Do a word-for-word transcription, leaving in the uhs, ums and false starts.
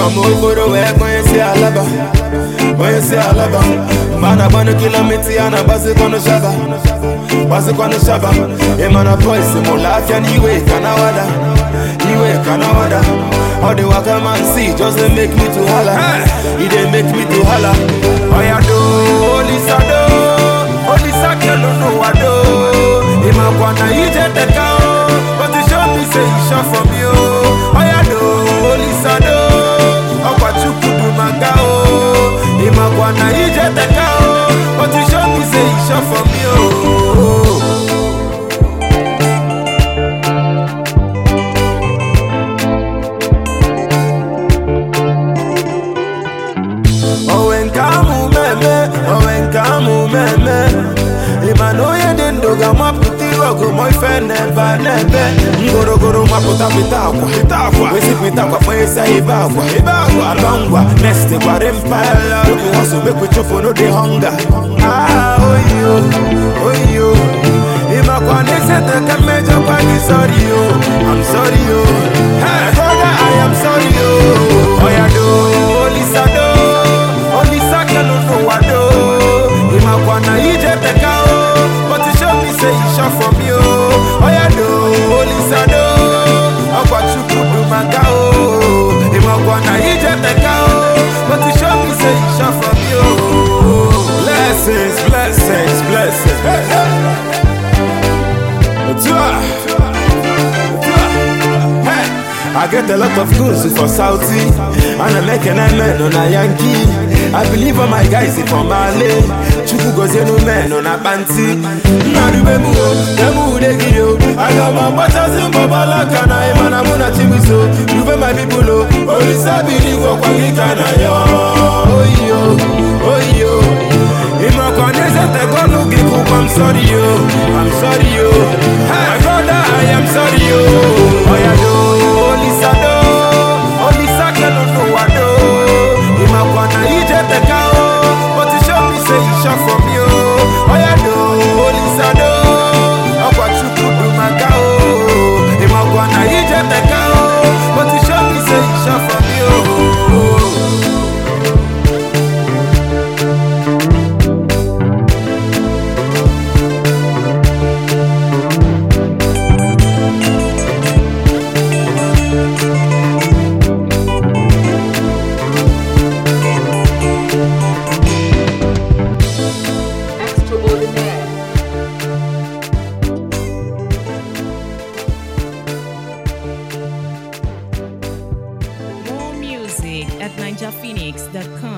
from Oboro where when you see Alaba, when you see Alaba, man a one kilometer and a basi kono shaba, basi kono shaba. A man a voice mo laugh and you wake and awada, you wake and awada. How the waka man see just they make me to holla, he they make me to holla. Oh ya do, only sado, only sakelo no wado. Ima kwana ije tekao, but you show me say you shot from you. Oh ya do, only sado, okwa chukudu magao. Ima kwana ije tekao, but you show me say you shot from you. Oh en kamu meme, oh en kamu meme. Imano ye dendo ga maputi rogo moi fe neba nebe. Ngoro goro maputa pitakwa pitakwa. Wesi pitakwa fwe sa ibagwa ibagwa. Alongwa neste kwa rempala. Look hustle make we chofo no de hunger. Ah oh yo oh yo. Ima kwa nesete kamejo kwa ni sorry yo. I'm sorry yo. Hey brother I am sorry yo. Oh ya do only sado only sakelo no wado. Ima kwa na ije tekao. But you show me say you shot from you. Oh ya do, only sado. Akwa chukudu magao. Ima kwa na ije tekao. But you show me say you shot from you. Blessings, blessings, blessings. Hey, hey. Hey. I get a lot of goods for Saudi, and I'm making a man on a Yankee. I believe all my guys is from Mali. Chuku goes no man on a panty. Nadu bemu, demu de gido. I got my butters in Babala Kana, man, I'm on a chimiso. You be my people, only Sabini walk on the Kana. Oh yo, oh yo. In my corners at the gun, no give up. I'm sorry, yo. I'm sorry, yo. My brother, I am sorry, yo. Oh ya do, only Sado, only Sakelo no wado. In my corner, he just the cow, but you show me say you shot from you. Oh ya do, only Sado, I want you to do my cow. In my corner, he just the cow, but you show me say you shot from you. More music at ninja phoenix dot com.